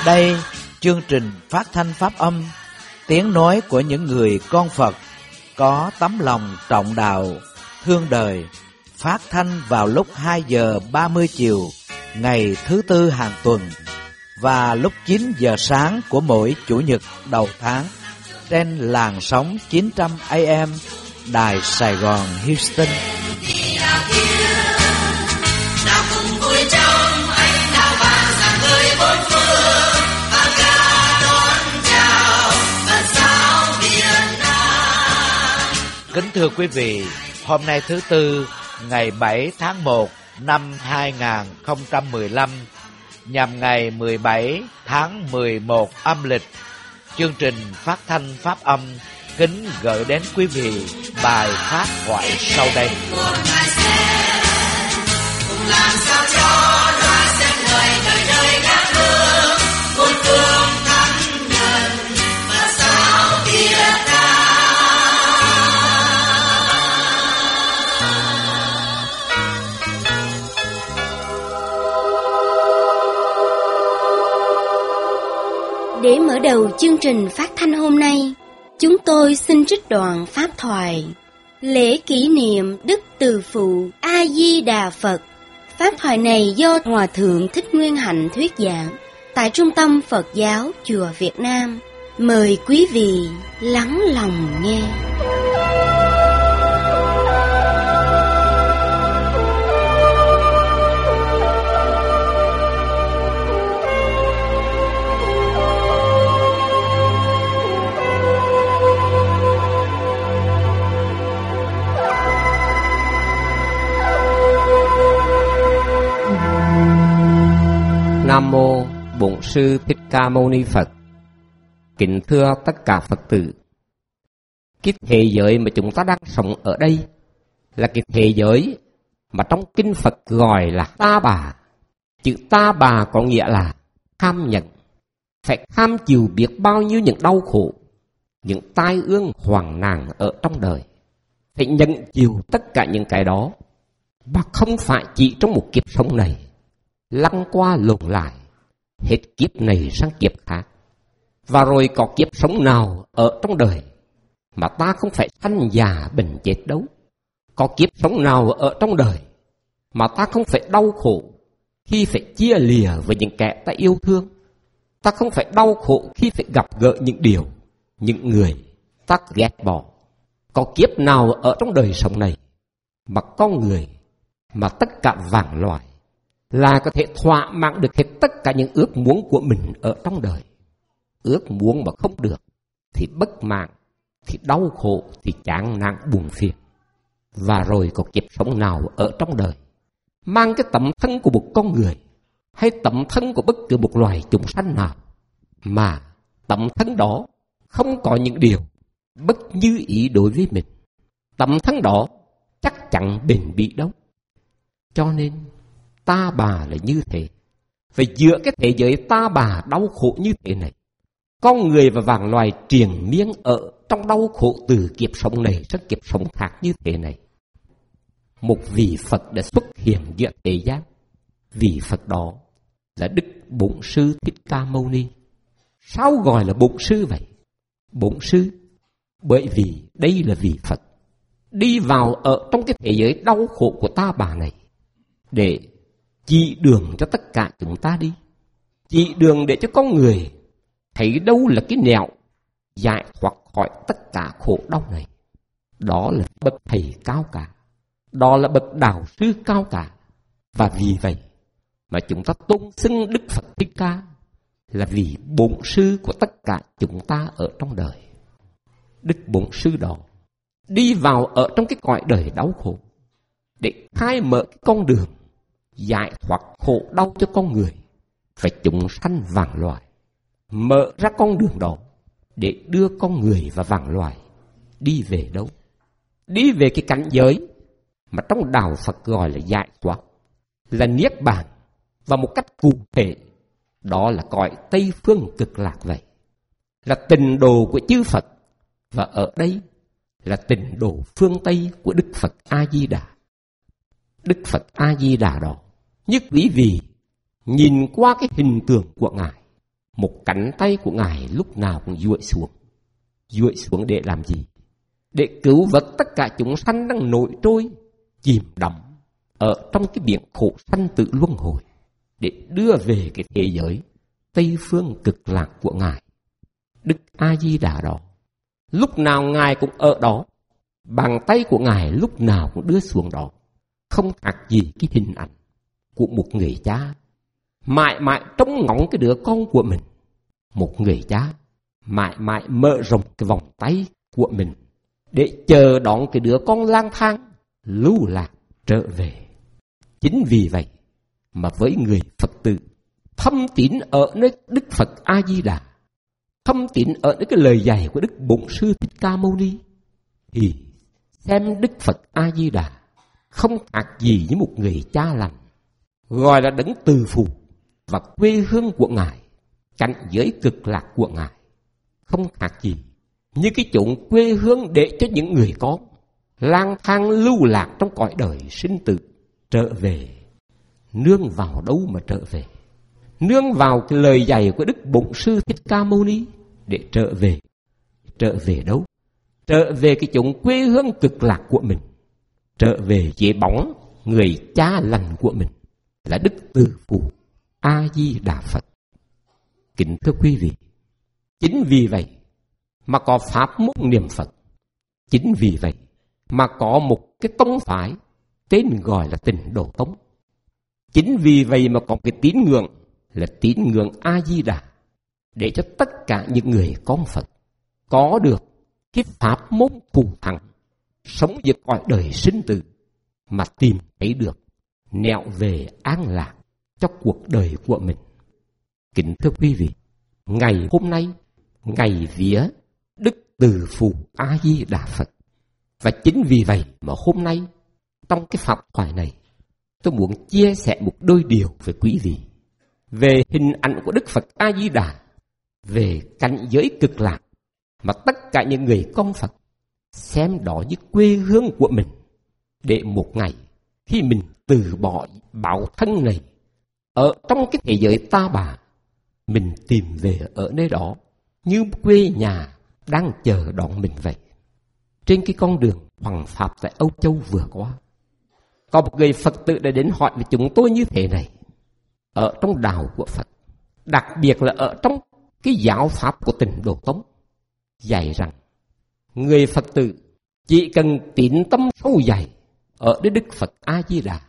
Đây, chương trình phát thanh pháp âm, tiếng nói của những người con Phật có tấm lòng trọng đạo, thương đời, phát thanh vào lúc 2 giờ 30 chiều ngày thứ Tư hàng tuần và lúc 9 giờ sáng của mỗi Chủ nhật đầu tháng trên làn sóng 900 AM Đài Sài Gòn Houston. Kính thưa quý vị, hôm nay thứ Tư, ngày 7 tháng 1 năm 2015, nhằm ngày 17 tháng 11 âm lịch, chương trình phát thanh pháp âm kính gửi đến quý vị bài pháp thoại sau đây. Để mở đầu chương trình phát thanh hôm nay, chúng tôi xin trích đoạn pháp thoại lễ kỷ niệm Đức Từ Phụ A Di Đà Phật. Pháp thoại này do Hòa Thượng Thích Nguyên Hạnh thuyết giảng tại Trung tâm Phật giáo Chùa Việt Nam. Mời quý vị lắng lòng nghe. Nam mô Bổn Sư Thích Ca Mâu Ni Phật. Kính thưa tất cả Phật tử, cái thế giới mà chúng ta đang sống ở đây là cái thế giới mà trong kinh Phật gọi là ta bà. Chữ ta bà có nghĩa là kham nhận, phải kham chịu biết bao nhiêu những đau khổ, những tai ương hoạn nạn ở trong đời, phải nhận chịu tất cả những cái đó, và không phải chỉ trong một kiếp sống này, lăn qua lộn lại, hết kiếp này sang kiếp khác. Và rồi có kiếp sống nào ở trong đời mà ta không phải sanh già bệnh chết đâu. Có kiếp sống nào ở trong đời mà ta không phải đau khổ khi phải chia lìa với những kẻ ta yêu thương. Ta không phải đau khổ khi phải gặp gỡ những điều, những người ta ghét bỏ. Có kiếp nào ở trong đời sống này mà con người, mà tất cả vạn loài là có thể thỏa mãn được hết tất cả những ước muốn của mình ở trong đời. Ước muốn mà không được thì bất mãn, thì đau khổ, thì chán nản buồn phiền. Và rồi có kiếp sống nào ở trong đời mang cái tấm thân của một con người hay tấm thân của bất cứ một loài chúng sanh nào mà tấm thân đó không có những điều bất như ý đối với mình. Tấm thân đó chắc chắn bền bỉ đâu. Cho nên ta bà là như thế. Và giữa cái thế giới ta bà đau khổ như thế này, con người và vạn loài triền miên ở trong đau khổ từ kiếp sống này sang kiếp sống khác như thế này, một vị Phật đã xuất hiện giữa thế gian. Vị Phật đó là Đức Bổn Sư Thích Ca Mâu Ni. Sao gọi là Bổn Sư vậy? Bổn Sư bởi vì đây là vị Phật đi vào ở trong cái thế giới đau khổ của ta bà này để chỉ đường cho tất cả chúng ta đi. Chỉ đường để cho con người thấy đâu là cái nẻo giải thoát khỏi tất cả khổ đau này. Đó là bậc thầy cao cả, đó là bậc đạo sư cao cả. Và vì vậy mà chúng ta tôn xưng Đức Phật Thích Ca là vị Bổn Sư của tất cả chúng ta ở trong đời. Đức Bổn Sư đó đi vào ở trong cái cõi đời đau khổ để khai mở cái con đường giải thoát khổ đau cho con người và chúng sanh vạn loài. Mở ra con đường đó để đưa con người và vạn loài đi về đâu? Đi về cái cảnh giới mà trong đạo Phật gọi là giải thoát, là niết bàn, và một cách cụ thể đó là cõi Tây Phương Cực Lạc vậy. Là tịnh độ của chư Phật, và ở đây là tịnh độ phương Tây của Đức Phật A Di Đà. Đức Phật A Di Đà đó, như quý vị nhìn qua cái hình tượng của Ngài, Một cánh tay của Ngài lúc nào cũng duỗi xuống để làm gì? Để cứu vớt tất cả chúng sanh đang nổi trôi, chìm đắm ở trong cái biển khổ sanh tử luân hồi, để đưa về cái thế giới Tây phương cực lạc của Ngài. Đức A Di Đà đó, lúc nào Ngài cũng ở đó, bàn tay của Ngài lúc nào cũng đưa xuống đó, không khác gì cái hình ảnh của một người cha mãi mãi trông ngóng cái đứa con của mình. Một người cha mãi mãi mở rộng cái vòng tay của mình để chờ đón cái đứa con lang thang lưu lạc trở về. Chính vì vậy mà với người Phật tử thâm tín ở nơi Đức Phật A Di Đà, thâm tín ở nơi cái lời dạy của Đức Bổn Sư Thích Ca Mâu Ni, thì xem Đức Phật A Di Đà không khác gì như một người cha lành, gọi là đấng từ phụ và quê hương của Ngài, cảnh giới cực lạc của Ngài, không khác gì như cái chốn quê hương để cho những người con lang thang lưu lạc trong cõi đời sinh tử trở về. Nương vào đâu mà trở về? Nương vào cái lời dạy của Đức Bổn Sư Thích Ca Mâu Ni để trở về. Trở về đâu? Trở về cái chốn quê hương cực lạc của mình, trở về chế bóng người cha lành của mình là Đức Từ Phụ A Di Đà Phật. Kính thưa quý vị, chính vì vậy mà có pháp môn niệm Phật, chính vì vậy mà có một cái tông phái tên gọi là Tịnh Độ Tông, chính vì vậy mà có cái tín ngưỡng là tín ngưỡng A Di Đà, để cho tất cả những người con Phật có được cái pháp môn thù thắng, sống vượt cõi đời sinh tử mà tìm thấy được nẻo về an lạc cho cuộc đời của mình. Kính thưa quý vị, ngày hôm nay, ngày vía Đức Từ Phụ A Di Đà Phật, và chính vì vậy mà hôm nay trong cái pháp thoại này, tôi muốn chia sẻ một đôi điều với quý vị về hình ảnh của Đức Phật A Di Đà, về cảnh giới cực lạc mà tất cả những người con Phật xem đó như quê hương của mình, để một ngày khi mình từ bỏ bảo thân này ở trong cái thế giới ta bà, mình tìm về ở nơi đó như quê nhà đang chờ đón mình vậy. Trên cái con đường hoằng pháp tại Âu Châu vừa qua, có một người Phật tử đã đến hỏi với chúng tôi như thế này: ở trong đạo của Phật, đặc biệt là ở trong cái giáo pháp của Tịnh Độ Tông, dạy rằng người Phật tử chỉ cần tín tâm sâu dày ở Đức Phật A Di Đà,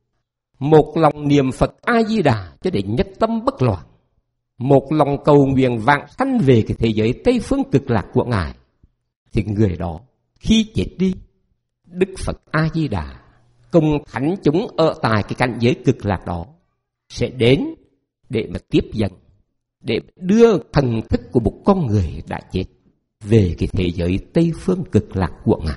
một lòng niệm Phật A Di Đà cho đến nhất tâm bất loạn, một lòng cầu nguyện vãng sanh về cái thế giới Tây phương cực lạc của Ngài, thì người đó khi chết đi, Đức Phật A Di Đà cùng thánh chúng ở tại cái cảnh giới cực lạc đó sẽ đến để mà tiếp dẫn, để đưa thần thức của một con người đã chết về cái thế giới Tây phương cực lạc của Ngài.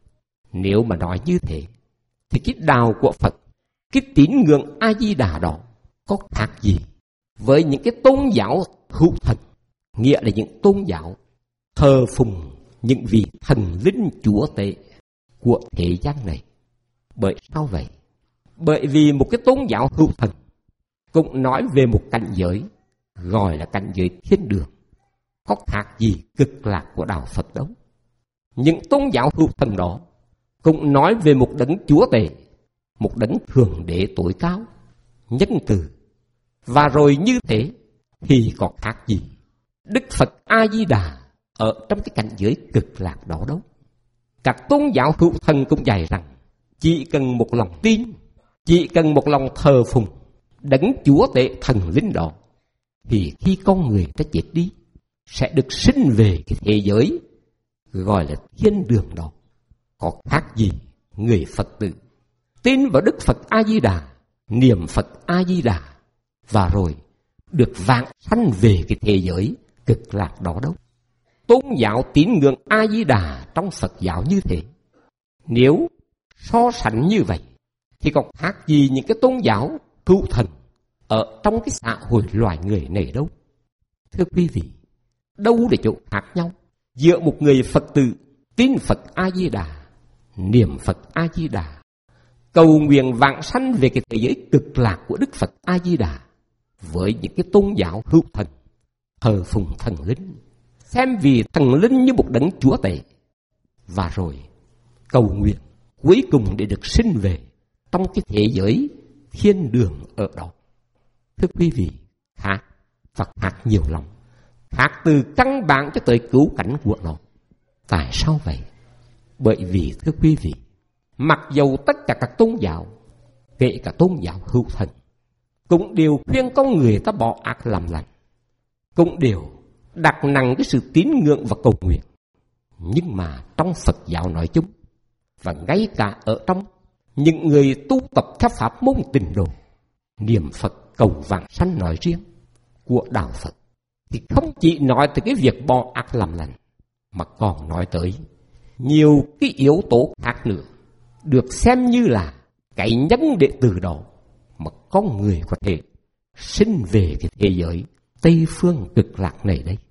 Nếu mà nói như thế, thì cái đạo của Phật, cái tín ngưỡng A Di Đà đó có khác gì với những cái tôn giáo hữu thần, nghĩa là những tôn giáo thờ phụng những vị thần linh chúa tể của thế gian này. Bởi sao vậy? Bởi vì một cái tôn giáo hữu thần cũng nói về một cảnh giới gọi là cảnh giới thiên đường, có khác gì cực lạc của đạo Phật đâu. Những tôn giáo hữu thần đó cũng nói về một đấng chúa tể, một đấng thượng đế tối cao, nhân từ. Và rồi như thế thì có khác gì Đức Phật A Di Đà ở trong cái cảnh giới cực lạc đó đâu. Các tôn giáo hữu thần cũng dạy rằng chỉ cần một lòng tin, chỉ cần một lòng thờ phụng đấng chúa tể thần linh đó, thì khi con người ta chết đi sẽ được sinh về cái thế giới gọi là thiên đường đó. Có khác gì người Phật tử tin vào Đức Phật A Di Đà, niệm Phật A Di Đà, và rồi được vãng sanh về cái thế giới cực lạc đó đâu. Tôn giáo tín ngưỡng A Di Đà trong Phật giáo như thế, nếu so sánh như vậy thì có khác gì những cái tôn giáo hữu thần ở trong cái xã hội loài người này đâu. Thưa quý vị, đâu để chỗ khác nhau giữa một người Phật tử tin Phật A Di Đà, niệm Phật A Di Đà, cầu nguyện vãng sanh về cái thế giới cực lạc của Đức Phật A Di Đà, với những cái tôn giáo hữu thần thờ phụng thần linh, xem vì thần linh như một đấng chúa tể, và rồi cầu nguyện cuối cùng để được sinh về trong cái thế giới thiên đường ở đó. Thưa quý vị, khác và khác nhiều lắm, khác từ căn bản cho tới cứu cánh của nó. Tại sao vậy? Bởi vì thưa quý vị, mặc dầu tất cả các tôn giáo, kể cả tôn giáo hữu thần, cũng đều khuyên con người ta bỏ ác làm lành, cũng đều đặt nặng cái sự tín ngưỡng và cầu nguyện. Nhưng mà trong Phật giáo nói chung, và ngay cả ở trong những người tu tập theo pháp môn Tịnh Độ, niệm Phật cầu vãng sanh nói riêng của đạo Phật, thì không chỉ nói tới cái việc bỏ ác làm lành, mà còn nói tới nhiều cái yếu tố khác nữa, được xem như là cái nhân để từ đó mà con người có thể sinh về cái thế giới Tây Phương Cực Lạc này đây.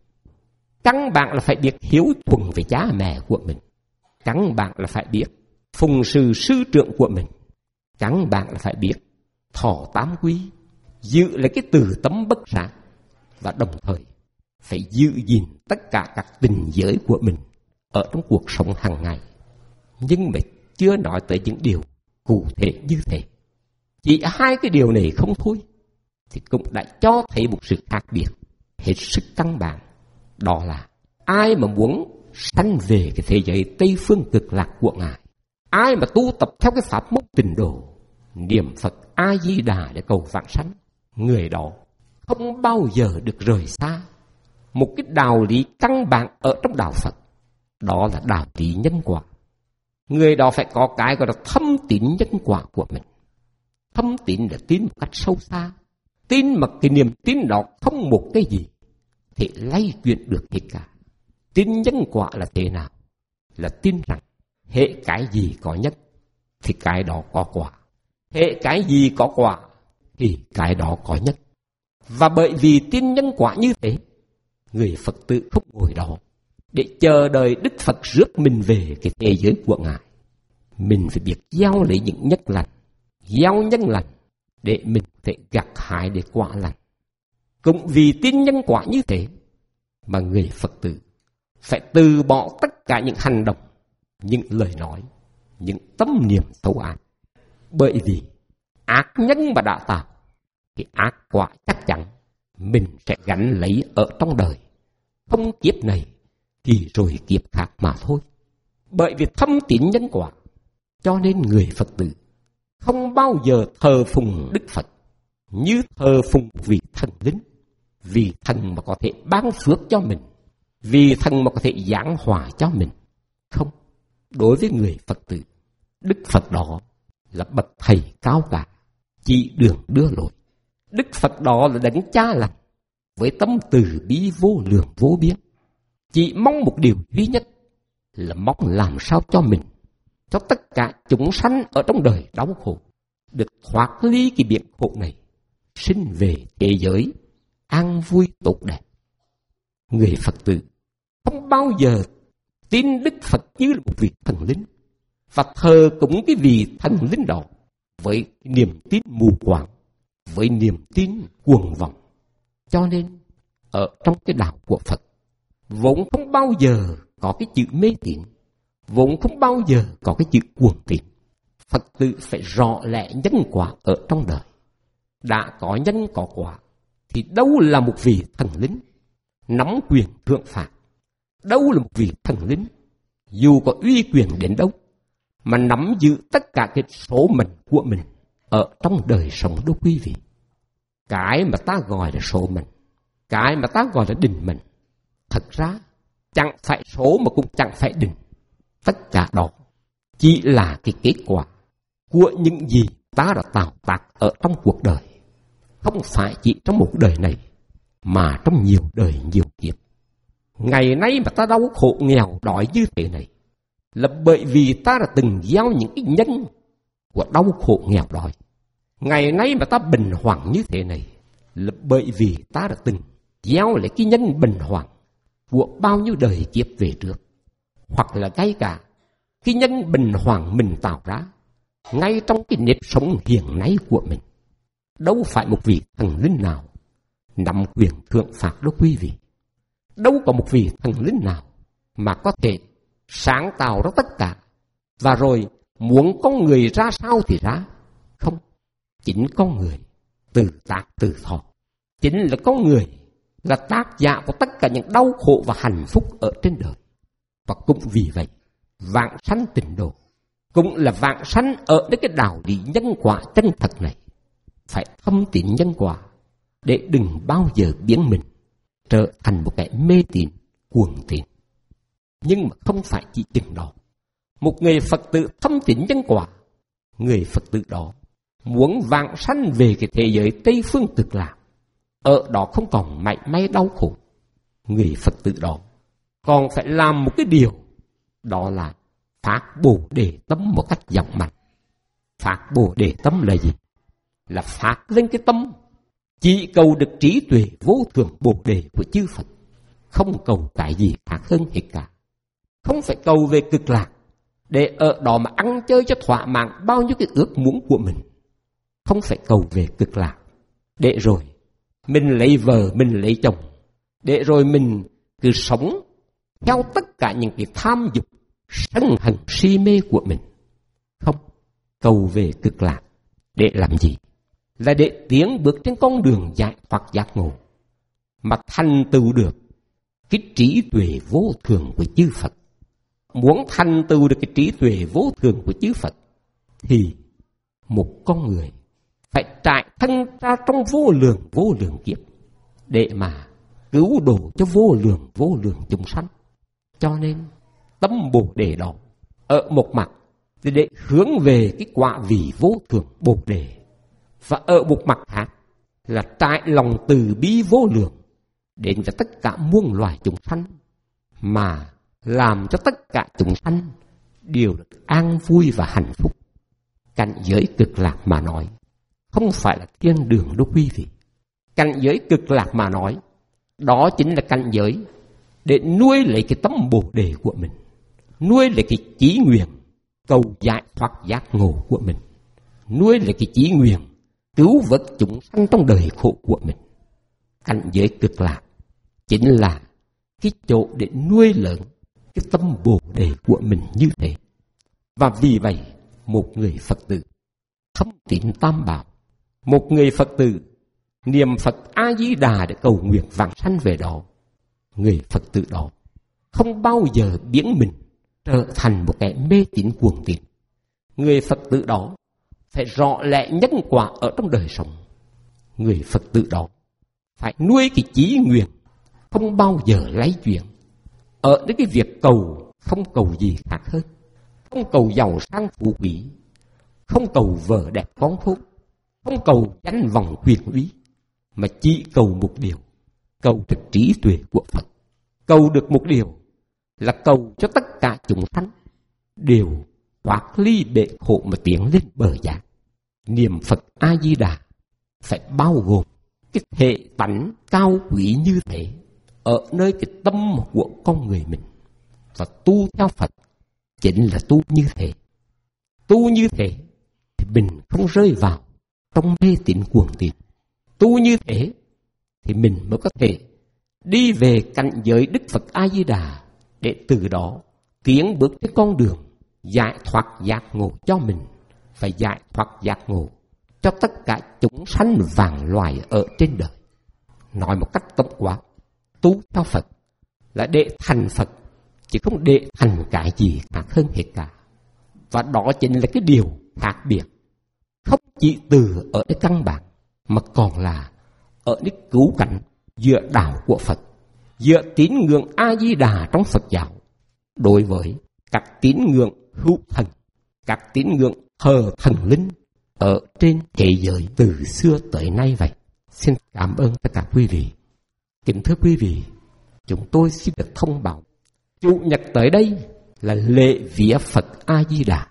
Căn bản là phải biết hiếu thuận với cha mẹ của mình, căn bản là phải biết phụng sự sư trưởng của mình, căn bản là phải biết thọ tám quy, giữ lấy cái từ tấm bất sát, và đồng thời phải giữ gìn tất cả các tình giới của mình ở trong cuộc sống hàng ngày. Nhưng mà chưa nói tới những điều cụ thể như thế. Chỉ hai cái điều này không thôi thì cũng đã cho thấy một sự khác biệt hết sức căn bản. Đó là ai mà muốn sanh về cái thế giới Tây Phương Cực Lạc của Ngài, ai mà tu tập theo cái pháp môn Tịnh Độ, niệm Phật A Di Đà để cầu vãng sanh, người đó không bao giờ được rời xa một cái đạo lý căn bản ở trong đạo Phật, đó là đạo lý nhân quả. Người đó phải có cái gọi là thâm tín nhân quả của mình. Thâm tín là tín một cách sâu xa, tin mà cái niềm tin đó không một cái gì thì lay chuyển được hết cả. Tin nhân quả là thế nào? Là tin rằng hệ cái gì có nhân thì cái đó có quả, hệ cái gì có quả thì cái đó có nhân. Và bởi vì tin nhân quả như thế, người Phật tử không ngồi đó để chờ đợi Đức Phật rước mình về cái thế giới của Ngài. Mình phải biết gieo lấy những nhân lành, gieo nhân lành để mình thể gặt hái để quả lành. Cũng vì tin nhân quả như thế mà người Phật tử phải từ bỏ tất cả những hành động, những lời nói, những tâm niệm xấu ác. Bởi vì ác nhân mà đã tạo thì ác quả chắc chắn mình sẽ gánh lấy ở trong đời, không kiếp này thì rồi kiếp khác mà thôi. Bởi vì thâm tín nhân quả, cho nên người Phật tử không bao giờ thờ phụng Đức Phật như thờ phụng vị thần linh, vì thần mà có thể ban phước cho mình, vì thần mà có thể giảng hòa cho mình. Không, đối với người Phật tử, Đức Phật đó là bậc thầy cao cả, chỉ đường đưa lối. Đức Phật đó là đấng cha lành, với tâm từ bi vô lượng vô biên, chỉ mong một điều duy nhất là mong làm sao cho mình, cho tất cả chúng sanh ở trong đời đau khổ được thoát ly cái biển khổ này, sinh về thế giới an vui tốt đẹp. Người Phật tử không bao giờ tin Đức Phật như là một vị thần linh và thờ cúng cái vị thần linh đó với niềm tin mù quáng, với niềm tin cuồng vọng. Cho nên ở trong cái đạo của Phật vốn không bao giờ có cái chữ mê tín, vốn không bao giờ có cái chữ cuồng tín. Phật tử phải rõ lẽ nhân quả ở trong đời. Đã có nhân có quả thì đâu là một vị thần linh nắm quyền thượng phạt, đâu là một vị thần linh dù có uy quyền đến đâu mà nắm giữ tất cả cái số mệnh của mình ở trong đời sống đó quý vị. Cái mà ta gọi là số mệnh, cái mà ta gọi là định mệnh, thật ra chẳng phải số mà cũng chẳng phải định. Tất cả đó chỉ là cái kết quả của những gì ta đã tạo tác ở trong cuộc đời. Không phải chỉ trong một đời này, mà trong nhiều đời nhiều kiếp. Ngày nay mà ta đau khổ nghèo đói như thế này là bởi vì ta đã từng gieo những cái nhân của đau khổ nghèo đói. Ngày nay mà ta bình hoàng như thế này là bởi vì ta đã từng gieo lại cái nhân bình hoàng của bao nhiêu đời kiếp về trước. Hoặc là ngay cả cái nhân bình hoàng mình tạo ra ngay trong cái nếp sống hiện nay của mình. Đâu phải một vị thần linh nào nắm quyền thượng phạt đó quý vị. đâu có một vị thần linh nào mà có thể sáng tạo ra tất cả, và rồi muốn con người ra sao thì ra. Không, chính con người tự tác tự thọ. Chính là con người là tác giả của tất cả những đau khổ và hạnh phúc ở trên đời. Và cũng vì vậy, vãng sanh tịnh độ cũng là vãng sanh ở cái đạo lý nhân quả chân thật này. Phải thâm tín nhân quả để đừng bao giờ biến mình trở thành một kẻ mê tín cuồng tín. Nhưng mà không phải chỉ chừng đó. Một người Phật tử thâm tín nhân quả, người Phật tử đó muốn vãng sanh về cái thế giới Tây Phương Cực Lạc, ở đó không còn mảy may đau khổ. Người Phật tử đó còn phải làm một cái điều, đó là phát Bồ Đề tâm một cách dũng mạnh. Phát Bồ Đề tâm là gì? Là phát lên cái tâm chỉ cầu được trí tuệ vô thượng Bồ Đề của chư Phật, không cầu cái gì khác hơn hết cả. Không phải cầu về cực lạc để ở đó mà ăn chơi cho thỏa mãn bao nhiêu cái ước muốn của mình. Không phải cầu về cực lạc để rồi mình lấy vợ, mình lấy chồng, để rồi mình cứ sống theo tất cả những cái tham dục, sân hận, si mê của mình. Không, cầu về cực lạc để làm gì? Là để tiến bước trên con đường giải thoát giác ngộ, mà thành tựu được cái trí tuệ vô thường của chư Phật. Muốn thành tựu được cái trí tuệ vô thường của chư Phật thì một con người phải trải thân ra trong vô lượng kiếp để mà cứu độ cho vô lượng chúng sanh. Cho nên tâm Bồ Đề đó ở một mặt thì để hướng về cái quả vị vô thượng Bồ Đề, và ở một mặt khác là trải lòng từ bi vô lượng đến cho tất cả muôn loài chúng sanh, mà làm cho tất cả chúng sanh đều được an vui và hạnh phúc. Cảnh giới cực lạc mà nói không phải là thiên đường đâu quý vị. Cảnh giới cực lạc mà nói, đó chính là cảnh giới để nuôi lấy cái tâm Bồ Đề của mình, nuôi lấy cái chí nguyện cầu giải thoát giác ngộ của mình, nuôi lấy cái chí nguyện cứu vớt chúng sanh trong đời khổ của mình. Cảnh giới cực lạc chính là cái chỗ để nuôi lớn cái tâm Bồ Đề của mình như thế. Và vì vậy, một người Phật tử thâm tín Tam Bảo, một người Phật tử niệm Phật A-di-đà để cầu nguyện vãng sanh về đó, người Phật tử đó không bao giờ biến mình trở thành một kẻ mê tín cuồng tín. Người Phật tử đó phải rõ lẽ nhân quả ở trong đời sống. Người Phật tử đó phải nuôi cái chí nguyện không bao giờ lấy chuyện. Ở đến cái việc cầu, không cầu gì khác hơn. Không cầu giàu sang phú quý, không cầu vợ đẹp con phúc, không cầu danh vọng quyền uy, mà chỉ cầu một điều, cầu được trí tuệ của Phật. Cầu được một điều là cầu cho tất cả chúng sanh đều thoát ly bể khổ mà tiến lên bờ giác. Niệm Phật A-di-đà phải bao gồm cái thể tánh cao quý như thế ở nơi cái tâm của con người mình. Và tu theo Phật chính là tu như thế. Tu như thế thì mình không rơi vào trong mê tín cuồng tín. Tu như thế thì mình mới có thể đi về cảnh giới Đức Phật A-di-đà, để từ đó tiến bước trên con đường giải thoát giác ngộ cho mình, phải giải thoát giác ngộ cho tất cả chúng sanh vạn loài ở trên đời. Nói một cách tổng quát, tu theo Phật là để thành Phật, chứ không để thành cái gì khác hơn hết cả. Và đó chính là cái điều khác biệt, không chỉ từ ở cái căn bản, mà còn là ở cái cứu cánh giữa đạo của Phật, giữa tín ngưỡng A-di-đà trong Phật giáo đối với các tín ngưỡng hữu thần, các tín ngưỡng thờ thần linh ở trên thế giới từ xưa tới nay vậy. Xin cảm ơn tất cả quý vị. Kính thưa quý vị, chúng tôi xin được thông báo Chủ nhật tới đây là lễ vía Phật A-di-đà.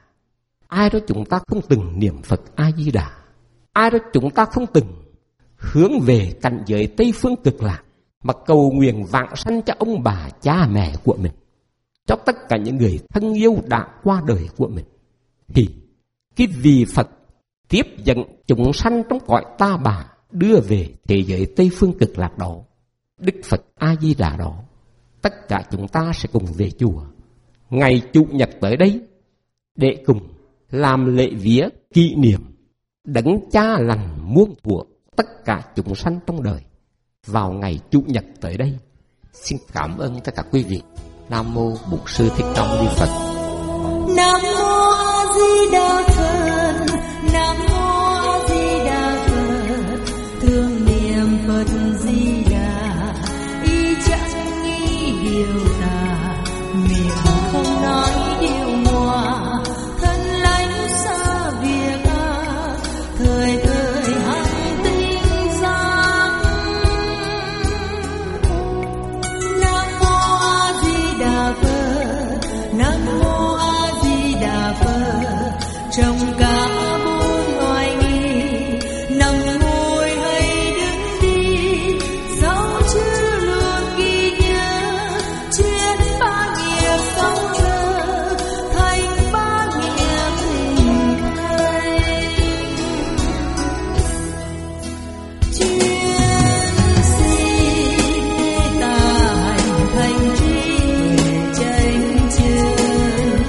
Ai đó chúng ta không từng niệm Phật A-di-đà, ai đó chúng ta không từng hướng về cảnh giới Tây Phương Cực Lạc mà cầu nguyện vãng sanh cho ông bà cha mẹ của mình, cho tất cả những người thân yêu đã qua đời của mình, thì cái vị Phật tiếp dẫn chúng sanh trong cõi ta bà đưa về thế giới Tây Phương Cực Lạc đó, Đức Phật A-di-đà đó, tất cả chúng ta sẽ cùng về chùa ngày Chủ nhật tới đây để cùng làm lễ vía kỷ niệm Đấng Cha lành muôn thuở tất cả chúng sanh trong đời vào ngày Chủ nhật tới đây. Xin cảm ơn tất cả quý vị. Nam mô Bổn Sư Thích Ca Mâu Ni Phật. Nam mô A Di Đà Phật. Nam mô A Di Đà Phật. Thương niệm Phật Di Đà, ý chẳng nghĩ điều tà, miệng không nói điều ngoa, thân lánh xa việc ác, thời thời hằng tinh giác. Nam mô A Di Đà Phật. Nam mô A Di Đà Phật. Trong cả bốn loài nghi, nằm ngồi hay đứng đi, dẫu chưa luôn ghi nhớ chuyến ba nghĩa sâu thơ, thành ba nghĩa tình thầy. Chuyến sinh ta hành thành trí huệ chánh chừng,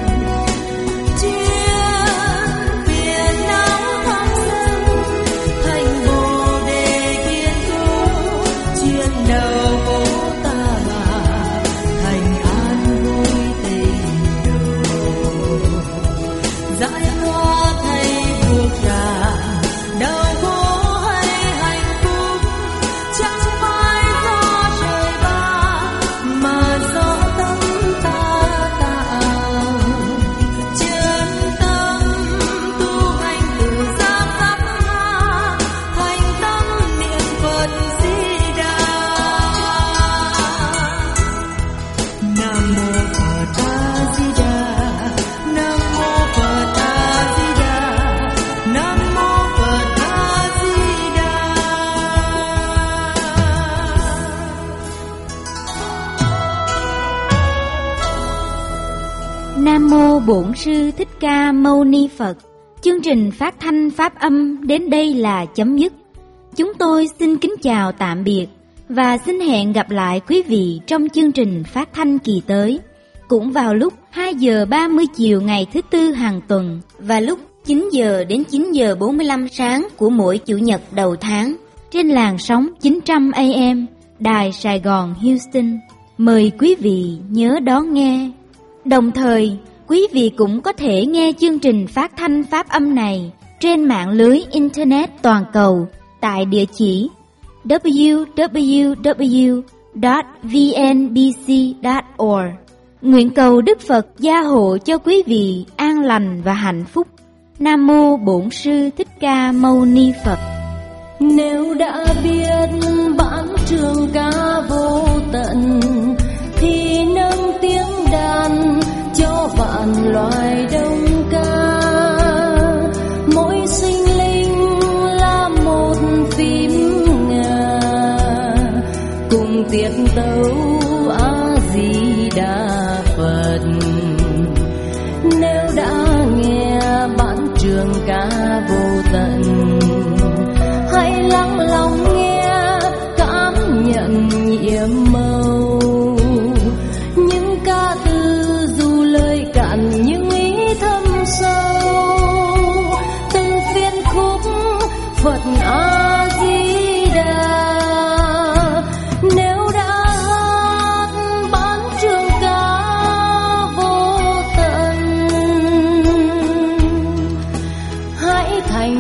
chuyến biển não thăng dâng thành bồ đề kiên cố, chuyến đầu cố ta bà thành an vui tình độ, giải thoát hay buộc ràng, đau khổ hay hạnh phúc, chẳng phải do trời ban mà do tâm ta tạo. Chân tâm tu hành tự giác khắp tha, thành tâm niệm Phật Di Đà. Nam mô Phật A Di Đà. Nam mô Phật A Di Đà. Nam mô Phật A Di Đà. Nam mô Bổn Sư Thích Ca Mâu Ni Phật. Chương trình phát thanh pháp âm đến đây là chấm dứt. Chúng tôi xin kính chào tạm biệt và xin hẹn gặp lại quý vị trong chương trình phát thanh kỳ tới, cũng vào lúc 2 giờ 30 chiều ngày thứ Tư hàng tuần và lúc 9 giờ đến 9 giờ 45 sáng của mỗi Chủ nhật đầu tháng trên làn sóng 900 AM Đài Sài Gòn Houston. Mời quý vị nhớ đón nghe. Đồng thời, quý vị cũng có thể nghe chương trình phát thanh pháp âm này trên mạng lưới Internet toàn cầu tại địa chỉ www.vnbc.org. Nguyện cầu Đức Phật gia hộ cho quý vị an lành và hạnh phúc. Nam mô Bổn Sư Thích Ca Mâu Ni Phật. Nếu đã biết bản trường ca vô tận, thì nâng tiếng đàn cho vạn loài đông ca. Mỗi sinh linh là một phím ngà, cùng tiết tấu A Di Đà Phật. Nếu đã nghe bản trường ca vô tận, hãy lắng lòng nghe, cảm nhận nhiệm màu. Những ca từ dù lời cạn nhưng ý thâm sâu, từng phiên khúc Phật A Di Đà. Nếu đã hát bản trường ca vô tận, hãy thành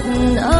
ơi.